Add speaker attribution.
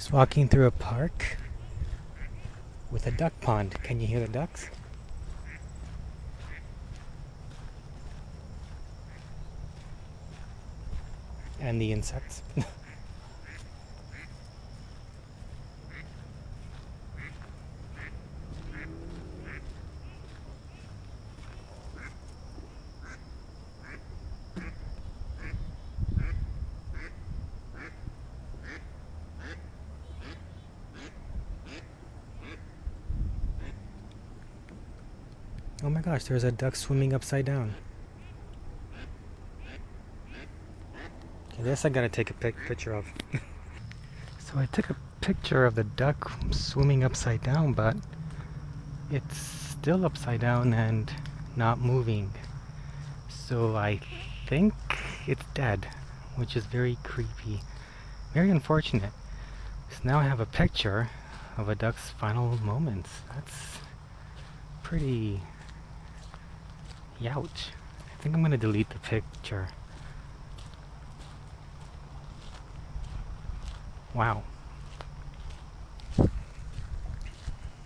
Speaker 1: Just walking through a park with a duck pond. Can you hear the ducks? And the insects. Oh my gosh, there's a duck swimming upside down. Okay, this I gotta take a picture of. So I took a picture of the duck swimming upside down, but it's still upside down and not moving. So I think it's dead, which is very creepy. Very unfortunate. So now I have a picture of a duck's final moments. That's pretty... Youch. I think I'm gonna delete the picture. Wow.